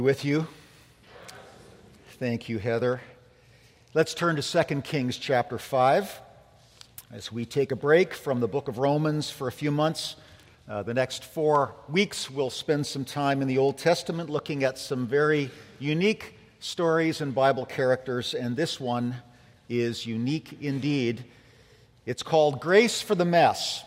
With you. Thank you, Heather. Let's turn to 2 Kings chapter 5 as we take a break from the book of Romans for a few months. The next 4 weeks we'll spend some time in the Old Testament looking at some very unique stories and Bible characters, and this one is unique indeed. It's called Grace for the Mess.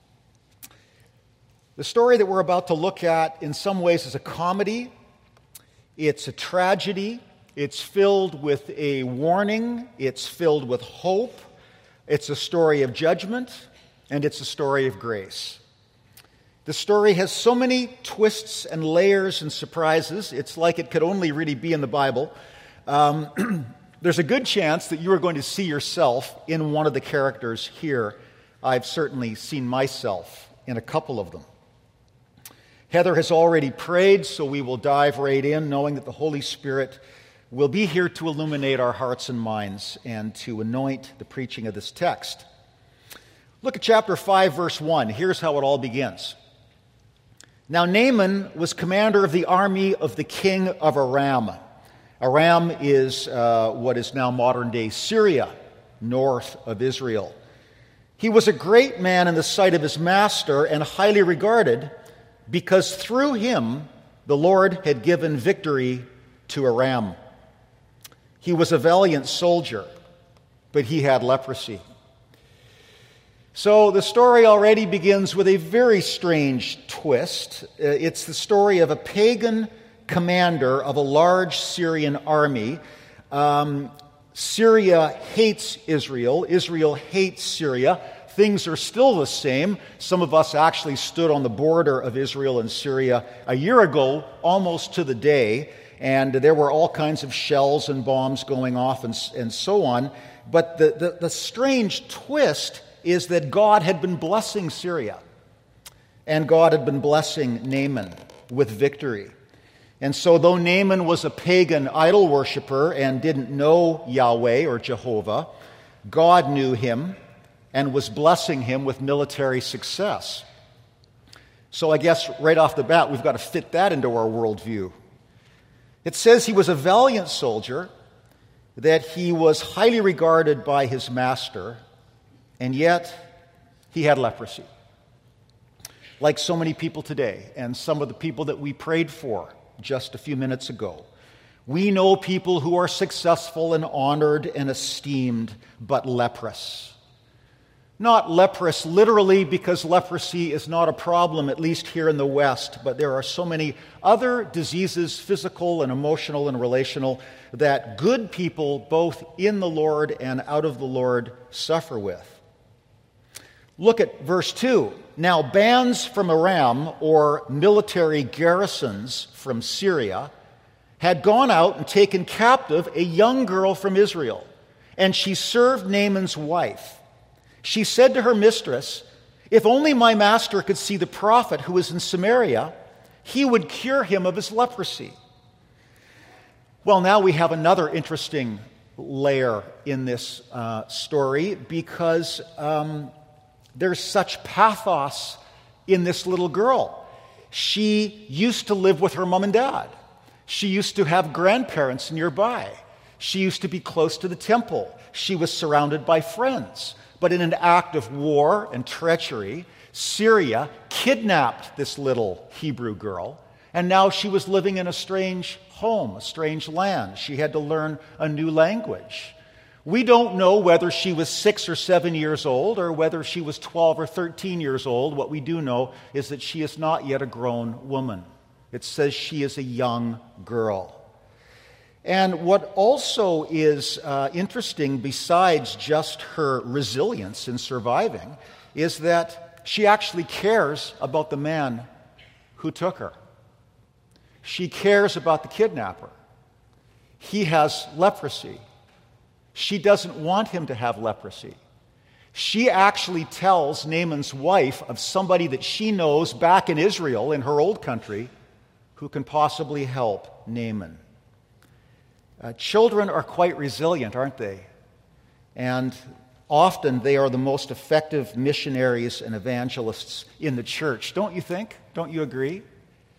The story that we're about to look at in some ways is a comedy. It's a tragedy. It's filled with a warning. It's filled with hope. It's a story of judgment, and it's a story of grace. The story has so many twists and layers and surprises. It's like it could only really be in the Bible. There's a good chance that you are going to see yourself in one of the characters here. I've certainly seen myself in a couple of them. Heather has already prayed, so we will dive right in, knowing that the Holy Spirit will be here to illuminate our hearts and minds and to anoint the preaching of this text. Look at chapter 5, verse 1. Here's how it all begins. Now Naaman was commander of the army of the king of Aram. Aram is what is now modern-day Syria, north of Israel. He was a great man in the sight of his master and highly regarded, because through him the Lord had given victory to Aram. He was a valiant soldier, but he had leprosy. So the story already begins with a very strange twist. It's the story of a pagan commander of a large Syrian army. Syria hates Israel. Israel hates Syria. Things are still the same. Some of us actually stood on the border of Israel and Syria a year ago, almost to the day, and there were all kinds of shells and bombs going off and so on. But the strange twist is that God had been blessing Syria, and God had been blessing Naaman with victory. And so though Naaman was a pagan idol worshiper and didn't know Yahweh or Jehovah, God knew him and was blessing him with military success. So I guess right off the bat, we've got to fit that into our worldview. It says he was a valiant soldier, that he was highly regarded by his master, and yet he had leprosy. Like so many people today, and some of the people that we prayed for just a few minutes ago. We know people who are successful and honored and esteemed, but leprous. Not leprous literally, because leprosy is not a problem, at least here in the West, but there are so many other diseases, physical and emotional and relational, that good people, both in the Lord and out of the Lord, suffer with. Look at verse 2. Now bands from Aram, or military garrisons from Syria, had gone out and taken captive a young girl from Israel, and she served Naaman's wife. She said to her mistress, "If only my master could see the prophet who is in Samaria, he would cure him of his leprosy." Well, now we have another interesting layer in this story, because there's such pathos in this little girl. She used to live with her mom and dad. She used to have grandparents nearby. She used to be close to the temple. She was surrounded by friends. But in an act of war and treachery, Syria kidnapped this little Hebrew girl, and now she was living in a strange home, a strange land. She had to learn a new language. We don't know whether she was 6 or 7 years old or whether she was 12 or 13 years old. What we do know is that she is not yet a grown woman. It says she is a young girl. And what also is interesting, besides just her resilience in surviving, is that she actually cares about the man who took her. She cares about the kidnapper. He has leprosy. She doesn't want him to have leprosy. She actually tells Naaman's wife of somebody that she knows back in Israel, in her old country, who can possibly help Naaman. Children are quite resilient, aren't they? And often they are the most effective missionaries and evangelists in the church. Don't you think? Don't you agree?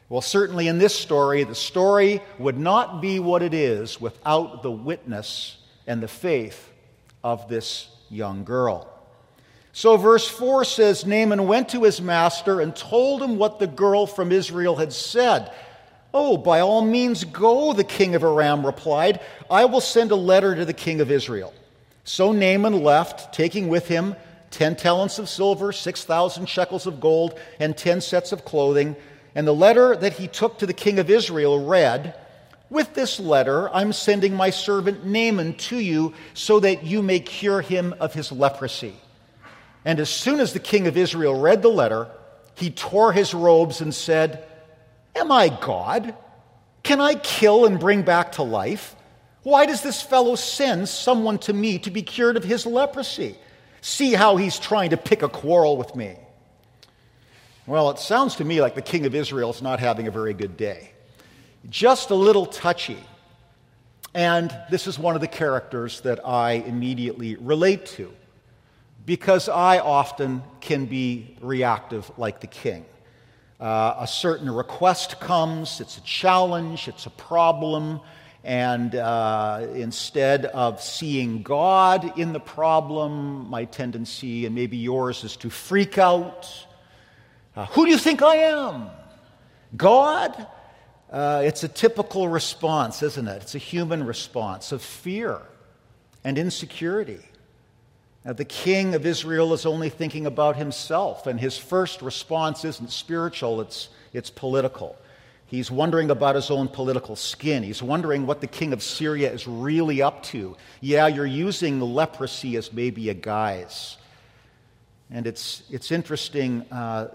Well, certainly in this story, the story would not be what it is without the witness and the faith of this young girl. So verse 4 says, Naaman went to his master and told him what the girl from Israel had said. "Oh, by all means go," the king of Aram replied. "I will send a letter to the king of Israel." So Naaman left, taking with him 10 talents of silver, 6,000 shekels of gold, and 10 sets of clothing. And the letter that he took to the king of Israel read, "With this letter I'm sending my servant Naaman to you so that you may cure him of his leprosy." And as soon as the king of Israel read the letter, he tore his robes and said, "Am I God? Can I kill and bring back to life? Why does this fellow send someone to me to be cured of his leprosy? See how he's trying to pick a quarrel with me." Well, it sounds to me like the king of Israel is not having a very good day. Just a little touchy. And this is one of the characters that I immediately relate to, because I often can be reactive like the king. A certain request comes, it's a challenge, it's a problem, and instead of seeing God in the problem, my tendency, and maybe yours, is to freak out. Who do you think I am? God? It's a typical response, isn't it? It's a human response of fear and insecurity. Now, the king of Israel is only thinking about himself, and his first response isn't spiritual, it's political. He's wondering about his own political skin. He's wondering what the king of Syria is really up to. Yeah, you're using leprosy as maybe a guise. And it's interesting,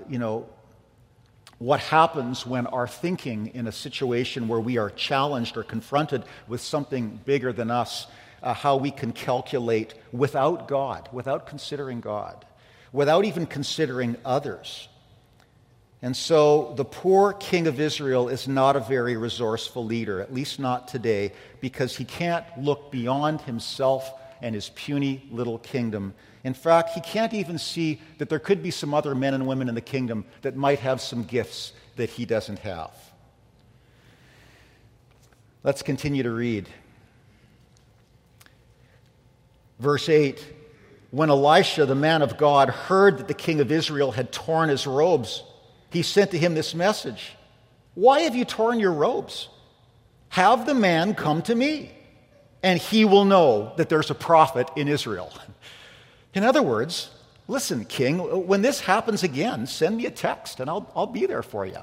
what happens when our thinking in a situation where we are challenged or confronted with something bigger than us, how we can calculate without God, without considering God, without even considering others. And so the poor king of Israel is not a very resourceful leader, at least not today, because he can't look beyond himself and his puny little kingdom. In fact, he can't even see that there could be some other men and women in the kingdom that might have some gifts that he doesn't have. Let's continue to read. Verse 8, when Elisha, the man of God, heard that the king of Israel had torn his robes, he sent to him this message: "Why have you torn your robes? Have the man come to me, and he will know that there's a prophet in Israel." In other words, listen, king, when this happens again, send me a text, and I'll be there for you.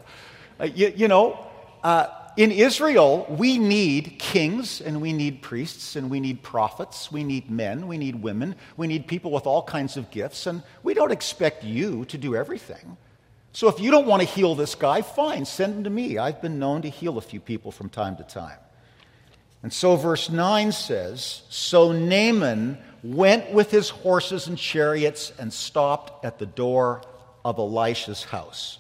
In Israel, we need kings, and we need priests, and we need prophets, we need men, we need women, we need people with all kinds of gifts, and we don't expect you to do everything. So if you don't want to heal this guy, fine, send him to me. I've been known to heal a few people from time to time. And so verse 9 says, so Naaman went with his horses and chariots and stopped at the door of Elisha's house.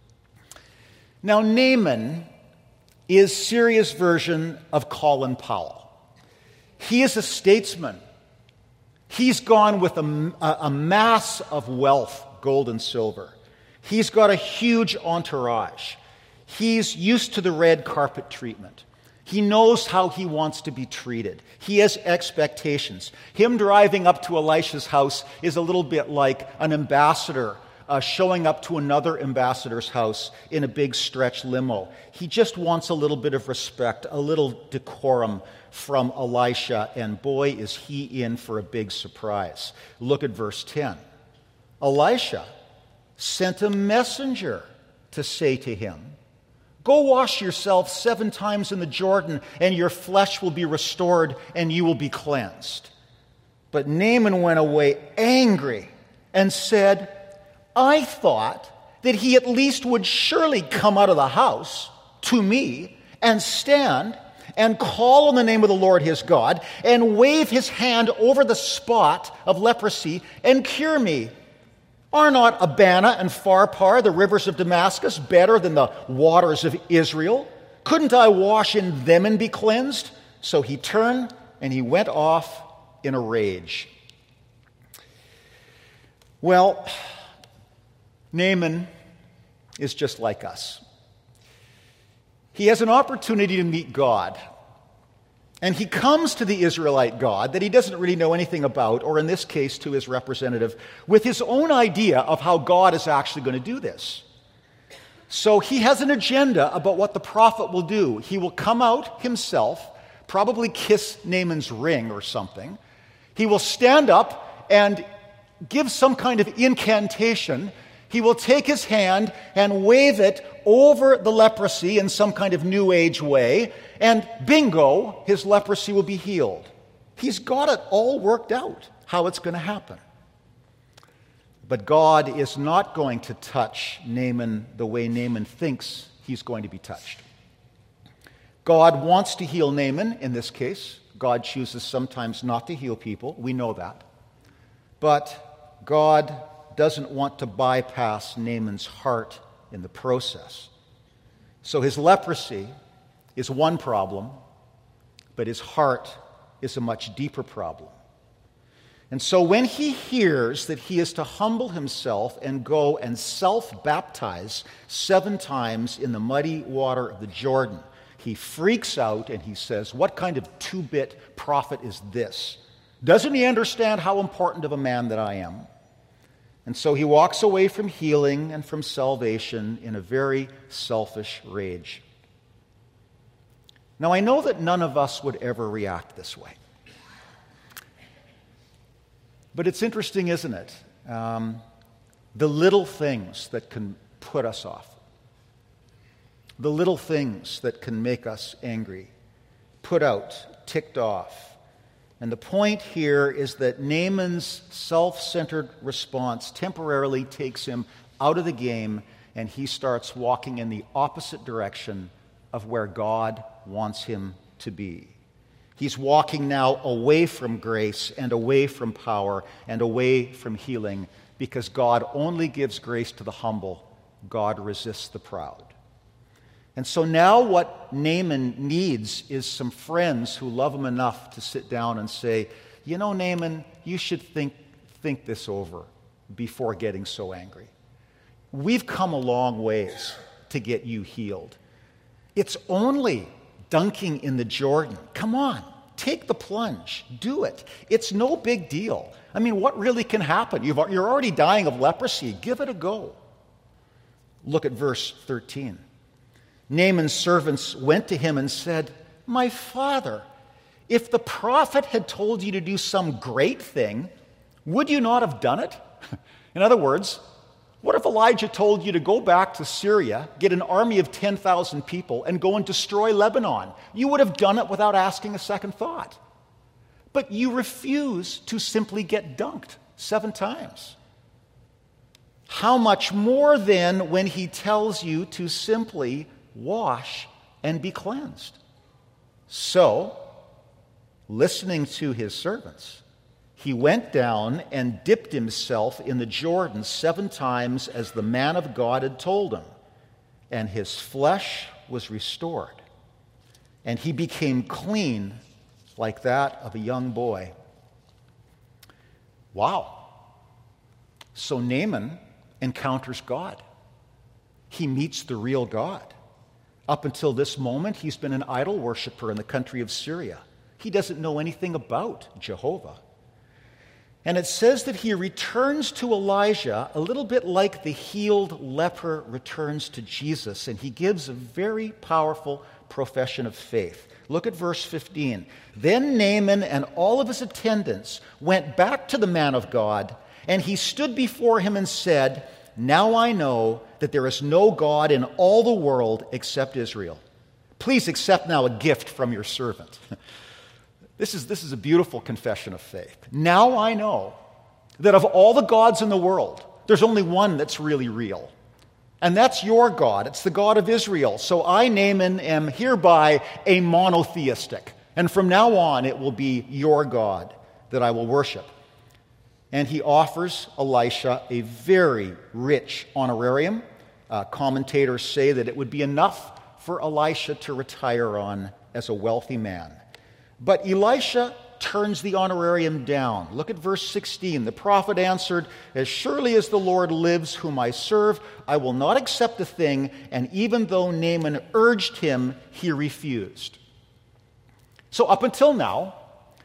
Now Naaman is Syria's version of Colin Powell. He is a statesman. He's gone with a mass of wealth, gold and silver. He's got a huge entourage. He's used to the red carpet treatment. He knows how he wants to be treated. He has expectations. Him driving up to Elisha's house is a little bit like an ambassador showing up to another ambassador's house in a big stretch limo. He just wants a little bit of respect, a little decorum from Elisha, and boy, is he in for a big surprise. Look at verse 10. Elisha sent a messenger to say to him, "Go wash yourself 7 times in the Jordan, and your flesh will be restored, and you will be cleansed." But Naaman went away angry and said, "I thought that he at least would surely come out of the house to me and stand and call on the name of the Lord his God and wave his hand over the spot of leprosy and cure me. Are not Abana and Pharpar, the rivers of Damascus, better than the waters of Israel? Couldn't I wash in them and be cleansed?" So he turned and he went off in a rage. Well, Naaman is just like us. he has an opportunity to meet God. And he comes to the Israelite God that he doesn't really know anything about, or in this case to his representative, with his own idea of how God is actually going to do this. So he has an agenda about what the prophet will do. He will come out himself, probably kiss Naaman's ring or something. He will stand up and give some kind of incantation. He will take his hand and wave it over the leprosy in some kind of New Age way, and bingo, his leprosy will be healed. He's got it all worked out, how it's going to happen. But God is not going to touch Naaman the way Naaman thinks he's going to be touched. God wants to heal Naaman in this case. God chooses sometimes not to heal people. We know that. But God doesn't want to bypass Naaman's heart in the process. So his leprosy is one problem, but his heart is a much deeper problem. And so when he hears that he is to humble himself and go and self-baptize 7 times in the muddy water of the Jordan, he freaks out and he says, "What kind of 2-bit prophet is this? Doesn't he understand how important of a man that I am?" And so he walks away from healing and from salvation in a very selfish rage. Now, I know that none of us would ever react this way. But it's interesting, isn't it? The little things that can put us off. The little things that can make us angry, put out, ticked off. And the point here is that Naaman's self-centered response temporarily takes him out of the game, and he starts walking in the opposite direction of where God wants him to be. He's walking now away from grace and away from power and away from healing, because God only gives grace to the humble. God resists the proud. And so now what Naaman needs is some friends who love him enough to sit down and say, "You know, Naaman, you should think this over before getting so angry. We've come a long ways to get you healed. It's only dunking in the Jordan. Come on, take the plunge. Do it. It's no big deal. I mean, what really can happen? You're already dying of leprosy. Give it a go." Look at verse 13. Naaman's servants went to him and said, "My father, if the prophet had told you to do some great thing, would you not have done it?" In other words, what if Elijah told you to go back to Syria, get an army of 10,000 people, and go and destroy Lebanon? You would have done it without asking a second thought. But you refuse to simply get dunked 7 times. How much more then when he tells you to simply wash and be cleansed? So, listening to his servants, he went down and dipped himself in the Jordan 7 times as the man of God had told him, and his flesh was restored, and he became clean like that of a young boy. Wow. So Naaman encounters God. He meets the real God. Up until this moment, he's been an idol worshiper in the country of Syria. He doesn't know anything about Jehovah. And it says that he returns to Elijah a little bit like the healed leper returns to Jesus, and he gives a very powerful profession of faith. Look at verse 15. Then Naaman and all of his attendants went back to the man of God, and he stood before him and said, "Now I know that there is no God in all the world except Israel. Please accept now a gift from your servant." This is a beautiful confession of faith. Now I know that of all the gods in the world, there's only one that's really real. And that's your God. It's the God of Israel. So I, Naaman, am hereby a monotheistic. And from now on, it will be your God that I will worship. And he offers Elisha a very rich honorarium. Commentators say that it would be enough for Elisha to retire on as a wealthy man. But Elisha turns the honorarium down. Look at verse 16. The prophet answered, "As surely as the Lord lives, whom I serve, I will not accept the thing." And even though Naaman urged him, he refused. So up until now,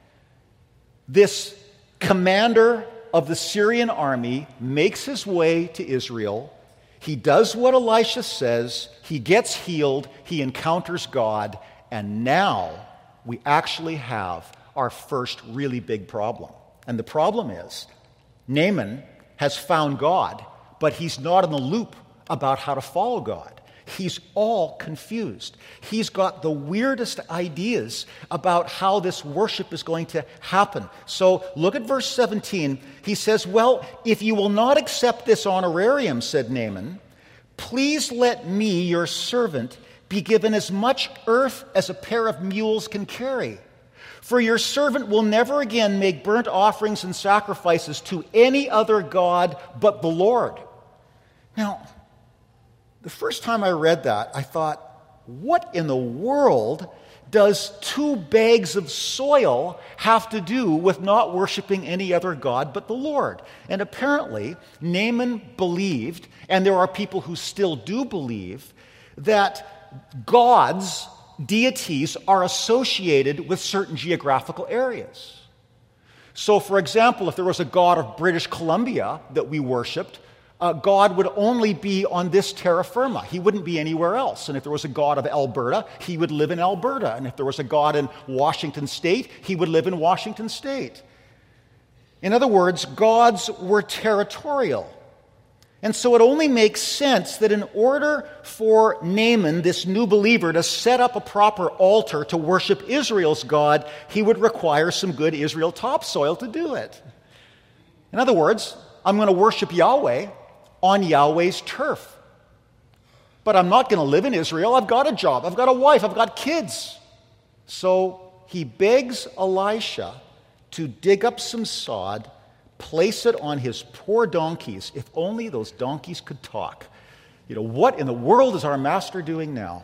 this commander of the Syrian army makes his way to Israel. He does what Elisha says. He gets healed. He encounters God. And now we actually have our first really big problem. And the problem is Naaman has found God, but he's not in the loop about how to follow God. He's all confused. He's got the weirdest ideas about how this worship is going to happen. So look at verse 17. He says, "Well, if you will not accept this honorarium," said Naaman, "please let me, your servant, be given as much earth as a pair of mules can carry. For your servant will never again make burnt offerings and sacrifices to any other god but the Lord." Now, the first time I read that, I thought, what in the world does 2 bags of soil have to do with not worshiping any other god but the Lord? And apparently, Naaman believed, and there are people who still do believe, that gods, deities, are associated with certain geographical areas. So, for example, if there was a god of British Columbia that we worshipped, God would only be on this terra firma. He wouldn't be anywhere else. And if there was a god of Alberta, he would live in Alberta. And if there was a god in Washington State, he would live in Washington State. In other words, gods were territorial. And so it only makes sense that in order for Naaman, this new believer, to set up a proper altar to worship Israel's God, he would require some good Israel topsoil to do it. In other words, I'm going to worship Yahweh on Yahweh's turf. But I'm not going to live in Israel. I've got a job. I've got a wife. I've got kids. So he begs Elisha to dig up some sod, place it on his poor donkeys. If only those donkeys could talk. What in the world is our master doing now?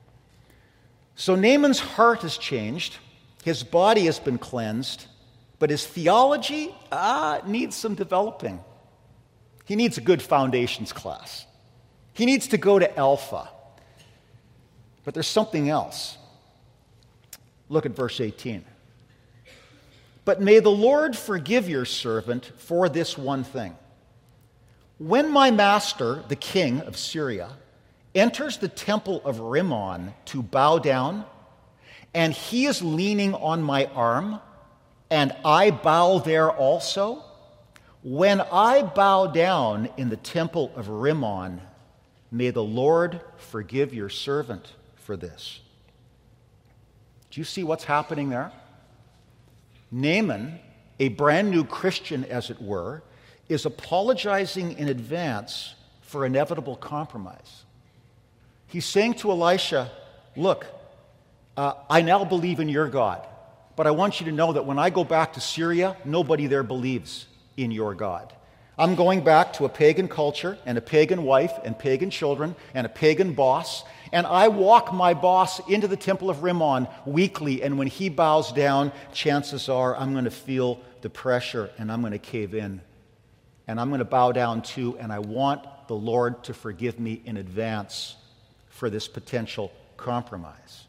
So Naaman's heart has changed. His body has been cleansed. But his theology needs some developing. He needs a good foundations class. He needs to go to Alpha. But there's something else. Look at verse 18. "But may the Lord forgive your servant for this one thing. When my master, the king of Syria, enters the temple of Rimmon to bow down, and he is leaning on my arm, and I bow there also, when I bow down in the temple of Rimmon, may the Lord forgive your servant for this." Do you see what's happening there? Naaman, a brand new Christian as it were, is apologizing in advance for inevitable compromise. He's saying to Elisha, "Look, I now believe in your God, but I want you to know that when I go back to Syria, nobody there believes in your God. I'm going back to a pagan culture and a pagan wife and pagan children and a pagan boss, and I walk my boss into the temple of Rimmon weekly, and when he bows down, chances are I'm going to feel the pressure and I'm going to cave in. And I'm going to bow down too, and I want the Lord to forgive me in advance for this potential compromise."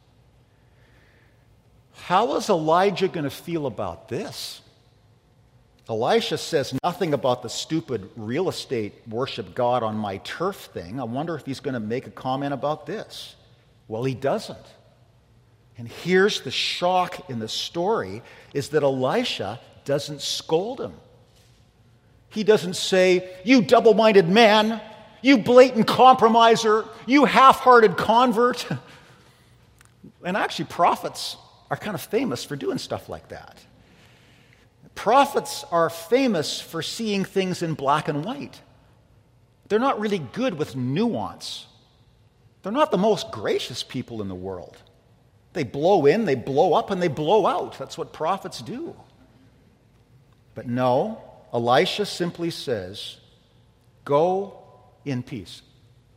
How is Elijah going to feel about this? Elisha says nothing about the stupid real estate worship God on my turf thing. I wonder if he's going to make a comment about this. Well, he doesn't. And here's the shock in the story, is that Elisha doesn't scold him. He doesn't say, "You double-minded man, you blatant compromiser, you half-hearted convert." And actually, prophets are kind of famous for doing stuff like that. Prophets are famous for seeing things in black and white. They're not really good with nuance. They're not the most gracious people in the world. They blow in, they blow up, and they blow out. That's what prophets do. But no, Elisha simply says, "Go in peace.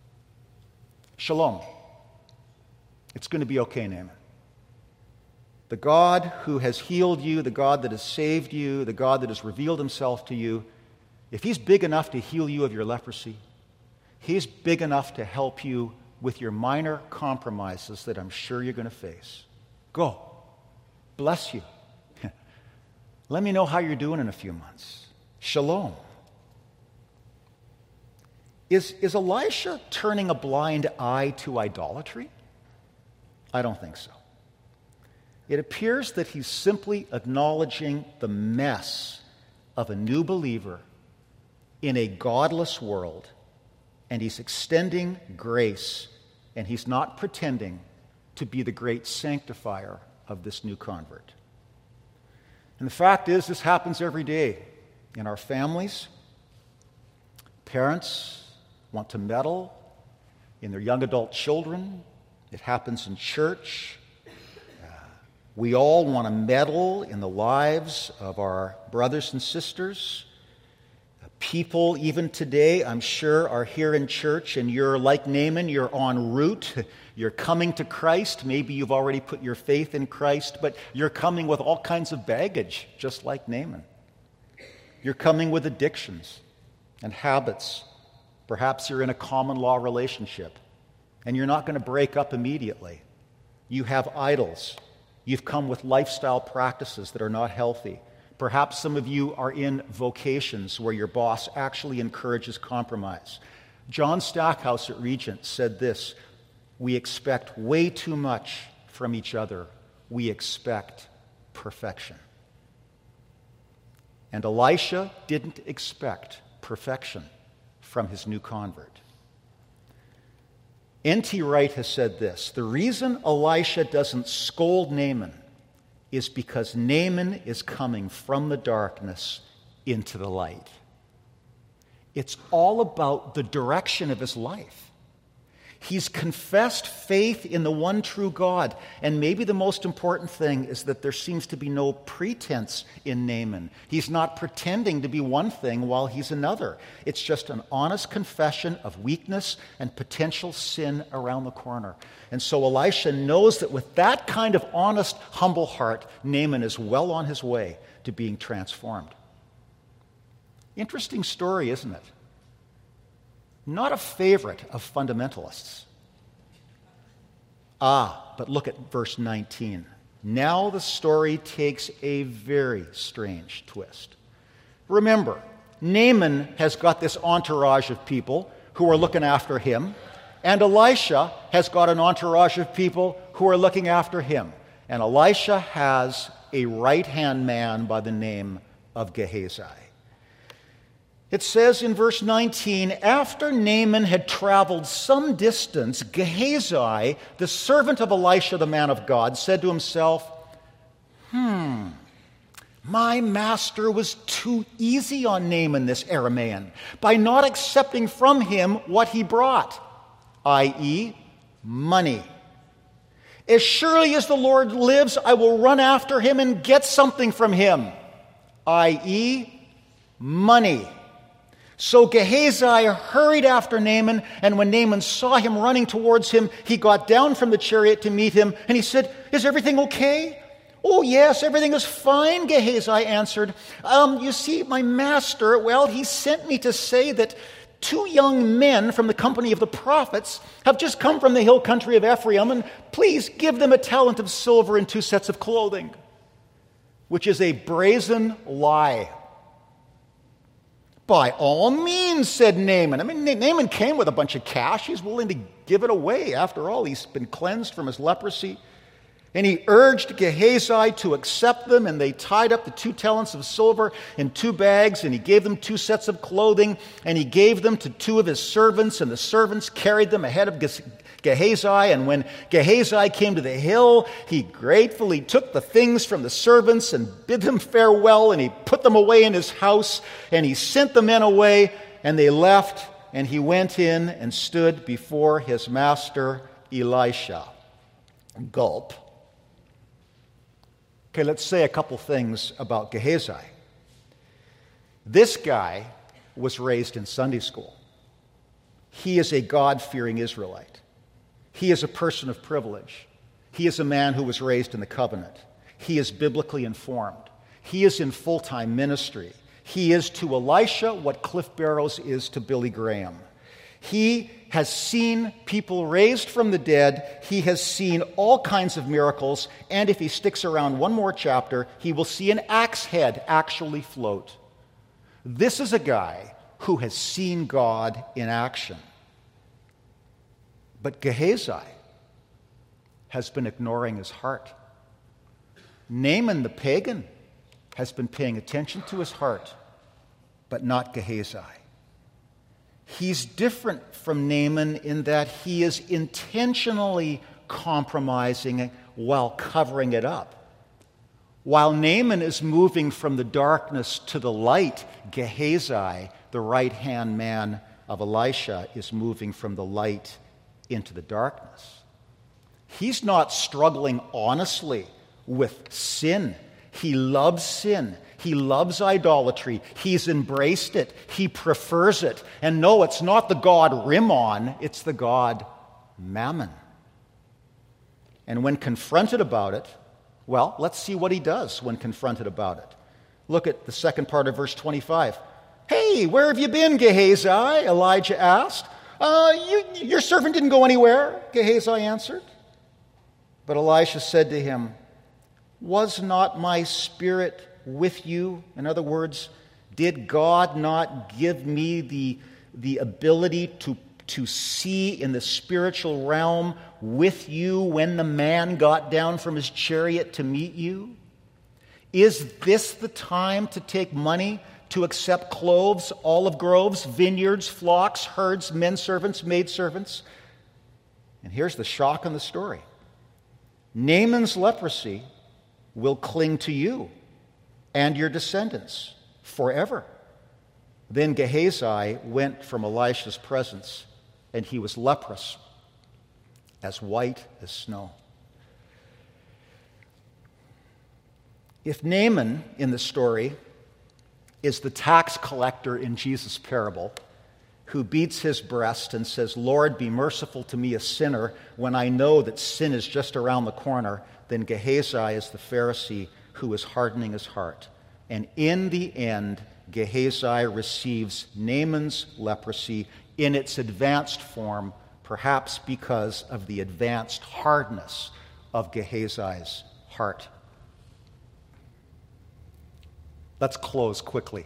Shalom. It's going to be okay, Naaman. The God who has healed you, the God that has saved you, the God that has revealed himself to you, if he's big enough to heal you of your leprosy, he's big enough to help you with your minor compromises that I'm sure you're going to face. Go. Bless you. Let me know how you're doing in a few months. Shalom. Is Elisha turning a blind eye to idolatry? I don't think so. It appears that he's simply acknowledging the mess of a new believer in a godless world, and he's extending grace, and he's not pretending to be the great sanctifier of this new convert. And the fact is, this happens every day in our families. Parents want to meddle in their young adult children. It happens in church. We all want to meddle in the lives of our brothers and sisters. People, even today, I'm sure, are here in church, and you're like Naaman, you're en route. You're coming to Christ. Maybe you've already put your faith in Christ, but you're coming with all kinds of baggage, just like Naaman. You're coming with addictions and habits. Perhaps you're in a common law relationship, and you're not going to break up immediately. You have idols. You've come with lifestyle practices that are not healthy. Perhaps some of you are in vocations where your boss actually encourages compromise. John Stackhouse at Regent said this: we expect way too much from each other. We expect perfection. And Elisha didn't expect perfection from his new convert. N.T. Wright has said this: the reason Elisha doesn't scold Naaman is because Naaman is coming from the darkness into the light. It's all about the direction of his life. He's confessed faith in the one true God. And maybe the most important thing is that there seems to be no pretense in Naaman. He's not pretending to be one thing while he's another. It's just an honest confession of weakness and potential sin around the corner. And so Elisha knows that with that kind of honest, humble heart, Naaman is well on his way to being transformed. Interesting story, isn't it? Not a favorite of fundamentalists. But look at verse 19. Now the story takes a very strange twist. Remember, Naaman has got this entourage of people who are looking after him, and Elisha has got an entourage of people who are looking after him. And Elisha has a right-hand man by the name of Gehazi. It says in verse 19, after Naaman had traveled some distance, Gehazi, the servant of Elisha, the man of God, said to himself, my master was too easy on Naaman, this Aramean, by not accepting from him what he brought, i.e., money. As surely as the Lord lives, I will run after him and get something from him, i.e., money. So Gehazi hurried after Naaman, and when Naaman saw him running towards him, he got down from the chariot to meet him, and he said, is everything okay? Oh, yes, everything is fine, Gehazi answered. You see, my master, he sent me to say that 2 young men from the company of the prophets have just come from the hill country of Ephraim, and please give them a talent of silver and 2 sets of clothing, which is a brazen lie. By all means, said Naaman. Naaman came with a bunch of cash. He's willing to give it away. After all, he's been cleansed from his leprosy. And he urged Gehazi to accept them, and they tied up the 2 talents of silver in 2 bags, and he gave them 2 sets of clothing, and he gave them to 2 of his servants, and the servants carried them ahead of Gehazi. And when Gehazi came to the hill, he gratefully took the things from the servants and bid them farewell, and he put them away in his house, and he sent the men away, and they left, and he went in and stood before his master Elisha. Gulp. Okay, let's say a couple things about Gehazi. This guy was raised in Sunday school. He is a God-fearing Israelite. He is a person of privilege. He is a man who was raised in the covenant. he is biblically informed. He is in full-time ministry. He is to Elisha what Cliff Barrows is to Billy Graham. He has seen people raised from the dead. He has seen all kinds of miracles. And if he sticks around one more chapter, he will see an axe head actually float. This is a guy who has seen God in action. But Gehazi has been ignoring his heart. Naaman the pagan has been paying attention to his heart, but not Gehazi. He's different from Naaman in that he is intentionally compromising while covering it up. While Naaman is moving from the darkness to the light, Gehazi, the right-hand man of Elisha, is moving from the light into the darkness. He's not struggling honestly with sin. He loves sin. He loves idolatry. He's embraced it. He prefers it. And no, it's not the god Rimmon, it's the god Mammon. And when confronted about it, well, let's see what he does when confronted about it. Look at the second part of verse 25. "Hey, where have you been, Gehazi?" Elijah asked. Your servant didn't go anywhere," Gehazi answered. But Elisha said to him, "Was not my spirit with you?" In other words, did God not give me the ability to see in the spiritual realm with you when the man got down from his chariot to meet you? Is this the time to take money to accept cloves, olive groves, vineyards, flocks, herds, men servants, maid servants? And here's the shock in the story. Naaman's leprosy will cling to you and your descendants forever. Then Gehazi went from Elisha's presence, and he was leprous, as white as snow. If Naaman in the story is the tax collector in Jesus' parable, who beats his breast and says, "Lord, be merciful to me, a sinner," when I know that sin is just around the corner, then Gehazi is the Pharisee who is hardening his heart. And in the end, Gehazi receives Naaman's leprosy in its advanced form, perhaps because of the advanced hardness of Gehazi's heart. Let's close quickly.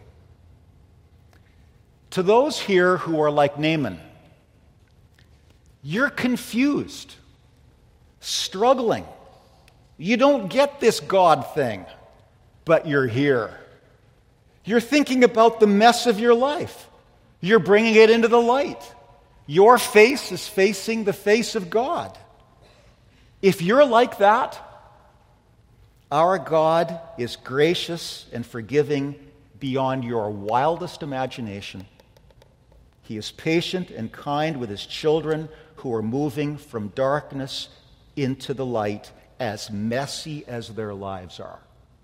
To those here who are like Naaman, you're confused, struggling. You don't get this God thing, but you're here. You're thinking about the mess of your life. You're bringing it into the light. Your face is facing the face of God. If you're like that, our God is gracious and forgiving beyond your wildest imagination. He is patient and kind with his children who are moving from darkness into the light, as messy as their lives are.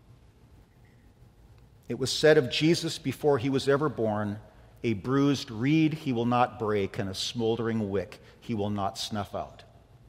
It was said of Jesus before he was ever born, "A bruised reed he will not break, and a smoldering wick he will not snuff out."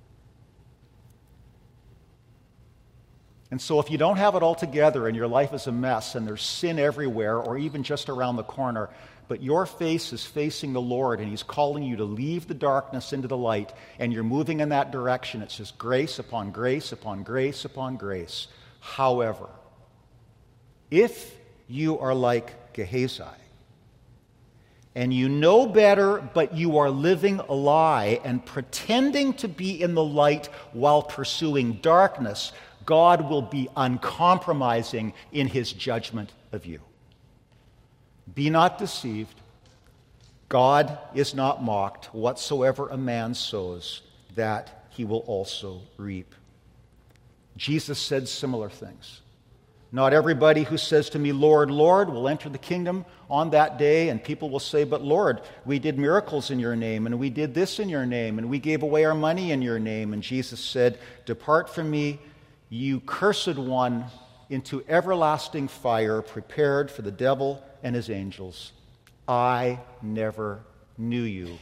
And so if you don't have it all together and your life is a mess and there's sin everywhere or even just around the corner, but your face is facing the Lord and he's calling you to leave the darkness into the light and you're moving in that direction, it's just grace upon grace upon grace upon grace. However, if you are like Gehazi and you know better, but you are living a lie and pretending to be in the light while pursuing darkness, God will be uncompromising in his judgment of you. Be not deceived. God is not mocked. Whatsoever a man sows, that he will also reap. Jesus said similar things. Not everybody who says to me, "Lord, Lord," will enter the kingdom on that day, and people will say, "But Lord, we did miracles in your name, and we did this in your name, and we gave away our money in your name." And Jesus said, "Depart from me, you cursed one, into everlasting fire prepared for the devil and his angels. I never knew you."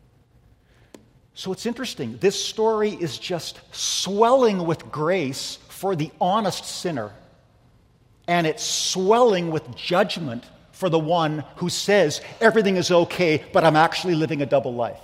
So it's interesting. This story is just swelling with grace for the honest sinner, and it's swelling with judgment for the one who says everything is okay, but I'm actually living a double life.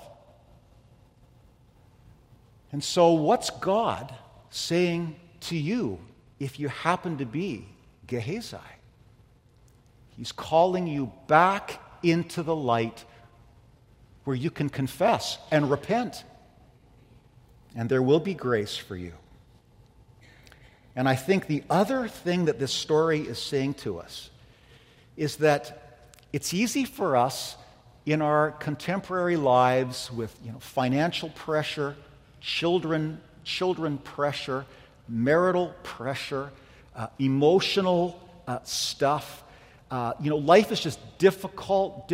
And so what's God saying to you if you happen to be Gehazi? He's calling you back into the light where you can confess and repent. And there will be grace for you. And I think the other thing that this story is saying to us is that it's easy for us in our contemporary lives with financial pressure, children pressure, marital pressure, emotional stuff. Life is just difficult.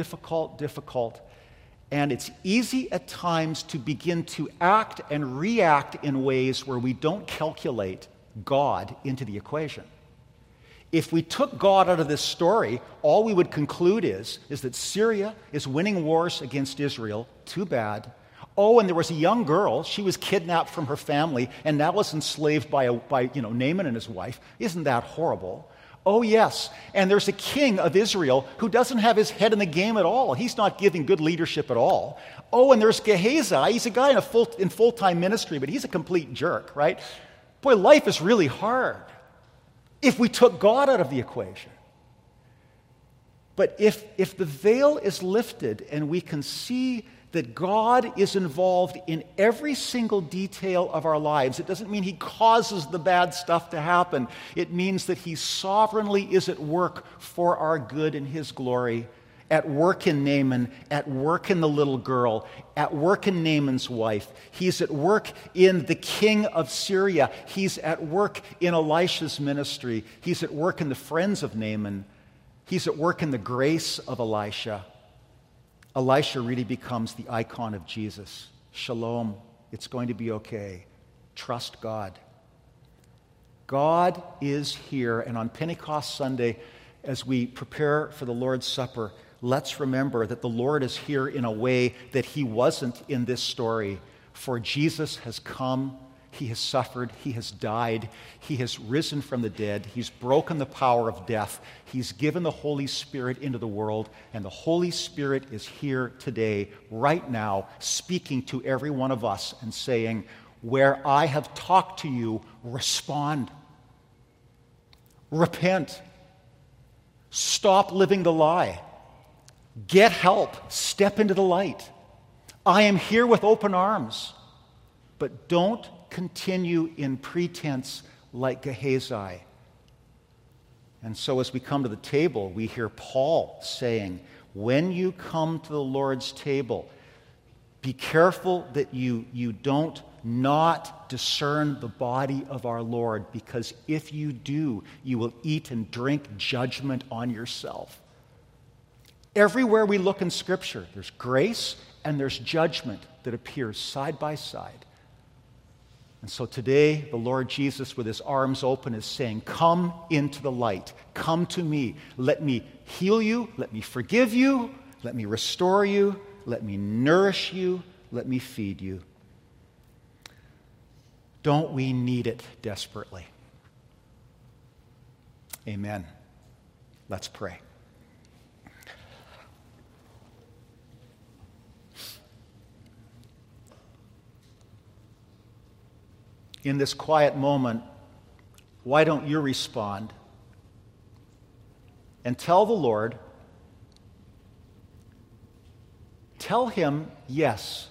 And it's easy at times to begin to act and react in ways where we don't calculate God into the equation. If we took God out of this story, all we would conclude is that Syria is winning wars against Israel. Too bad. Oh, and there was a young girl. She was kidnapped from her family and now was enslaved by Naaman and his wife. Isn't that horrible? Oh, yes. And there's a king of Israel who doesn't have his head in the game at all. He's not giving good leadership at all. Oh, and there's Gehazi. He's a guy in full-time ministry, but he's a complete jerk, right? Boy, life is really hard if we took God out of the equation. But if the veil is lifted and we can see that God is involved in every single detail of our lives, it doesn't mean He causes the bad stuff to happen. It means that He sovereignly is at work for our good and His glory. At work in Naaman, at work in the little girl, at work in Naaman's wife. He's at work in the king of Syria. He's at work in Elisha's ministry. He's at work in the friends of Naaman. He's at work in the grace of Elisha. Elisha really becomes the icon of Jesus. Shalom, it's going to be okay. Trust God. God is here, and on Pentecost Sunday, as we prepare for the Lord's Supper, let's remember that the Lord is here in a way that He wasn't in this story. For Jesus has come, He has suffered, He has died, He has risen from the dead, He's broken the power of death, He's given the Holy Spirit into the world, and the Holy Spirit is here today, right now, speaking to every one of us and saying, where I have talked to you, respond. Repent. Stop living the lie. Get help. Step into the light. I am here with open arms. But don't continue in pretense like Gehazi. And so as we come to the table, we hear Paul saying, when you come to the Lord's table, be careful that you don't not discern the body of our Lord, because if you do, you will eat and drink judgment on yourself. Everywhere we look in Scripture, there's grace and there's judgment that appears side by side. And so today, the Lord Jesus, with His arms open, is saying, come into the light. Come to me. Let me heal you. Let me forgive you. Let me restore you. Let me nourish you. Let me feed you. Don't we need it desperately? Amen. Let's pray. In this quiet moment, why don't you respond and tell the Lord, tell Him, yes,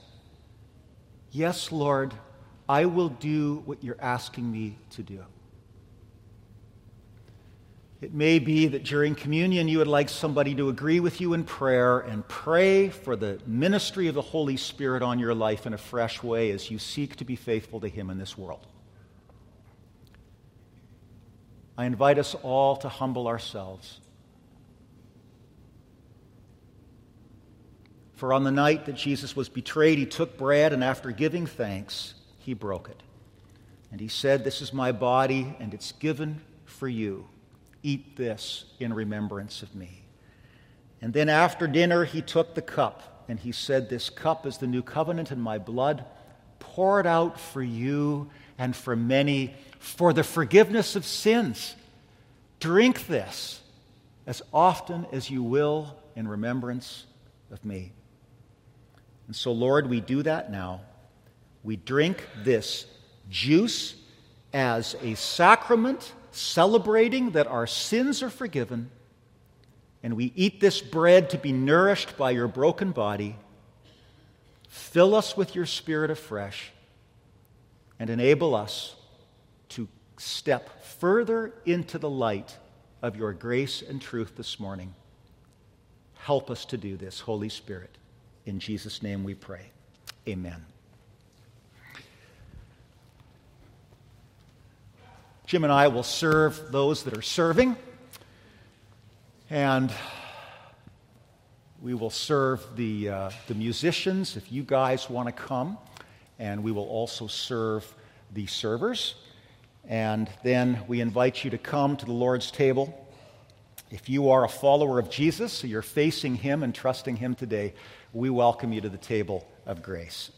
Lord, I will do what you're asking me to do. It may be that during communion you would like somebody to agree with you in prayer and pray for the ministry of the Holy Spirit on your life in a fresh way as you seek to be faithful to Him in this world. I invite us all to humble ourselves. For on the night that Jesus was betrayed, He took bread, and after giving thanks, He broke it. And He said, "This is my body, and it's given for you. Eat this in remembrance of me." And then after dinner, He took the cup, and He said, "This cup is the new covenant in my blood, poured out for you and for many for the forgiveness of sins. Drink this as often as you will in remembrance of me. And so, Lord, we do that now. We drink this juice as a sacrament, celebrating that our sins are forgiven, and we eat this bread to be nourished by your broken body. Fill us with your Spirit afresh, and enable us to step further into the light of your grace and truth this morning. Help us to do this, Holy Spirit. In Jesus' name we pray. Amen. Jim and I will serve those that are serving, and we will serve the musicians if you guys want to come, and we will also serve the servers. And then we invite you to come to the Lord's table. If you are a follower of Jesus, so you're facing Him and trusting Him today, we welcome you to the table of grace.